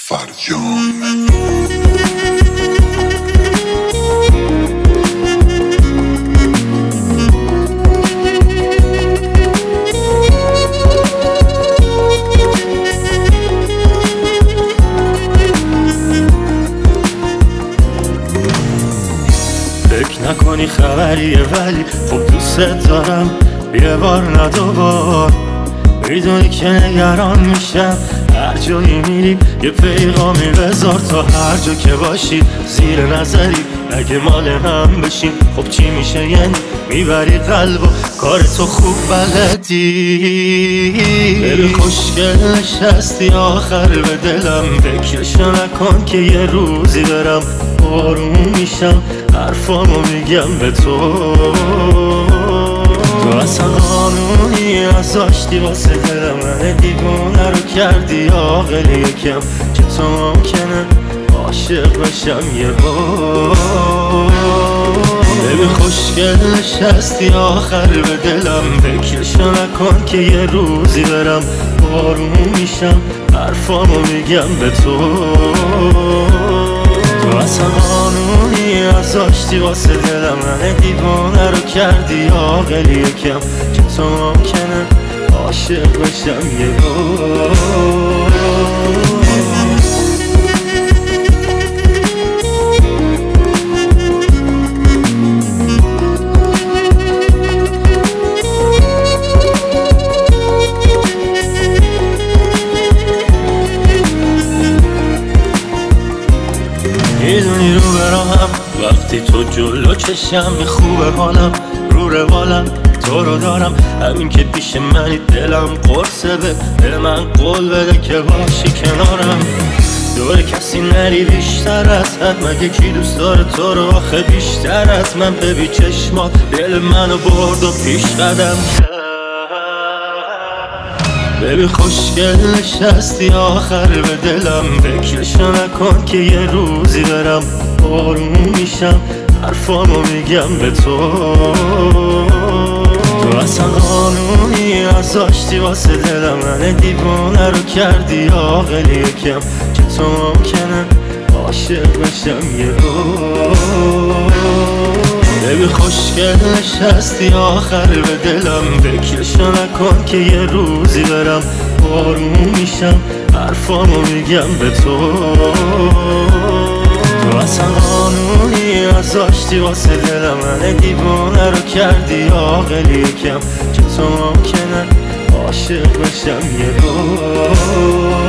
فرجام. فکر نکنی خبریه ولی خب دوست دارم، یه بار نه دوبار. میدونی که نگران میشم هر جایی میری یه پیغامی بذار، تا هر جا که باشی زیر نظری اگه مال هم بشیم خب چی میشه؟ یعنی میبری قلب و کار تو خوب بلدی. دل خوشگل نشستی آخر به دلم، فکرشو نکن که یه روزی برم آروم میشم حرفامو میگم به تو اصلا قانونی نذاشتی واسه دل من دیوونه رو کردی عاقل یکم، که تو ممکنه عاشق بشم یه بار. ببین خوشگل نشستی آخر به دلم، فکرشو نکن که یه روزی برم آروم میشم حرفامو میگم به تو اصلا قانونی نذاشتی واسه دل من دیوانه رو کردی عاقل یکم، که تو ممکنه عاشق بشم یه بار. میدونی رو براهم وقتی تو جلو چشم خوبه حالم، رو روالم تو رو دارم، همین که پیش منی دلم قرصه به من قول بده که باشی کنارم. دور کسی نری بیشتر از حد، مگه کی دوست داره تو رو آخه بیشتر از من؟ ببین چشمات دل منو برد و پیش قدم کرد. ببین خوشگل نشستی آخر به دلم، فکرشو نکن که یه روزی برم آروم میشم حرفامو میگم به تو اصلا قانونی نذاشتی واسه دل من دیوانه رو کردی عاقل یکم، که تو ممکنه عاشق بشم یه بار. ببین خوشگل نشستی آخر به دلم، فکرشو نکن که یه روزی برم آروم میشم حرفامو میگم به تو اصلا قانونی نذاشتی واسه دل من دیوانه رو کردی عاقل یکم، که تو ممکنه عاشق بشم یه بار.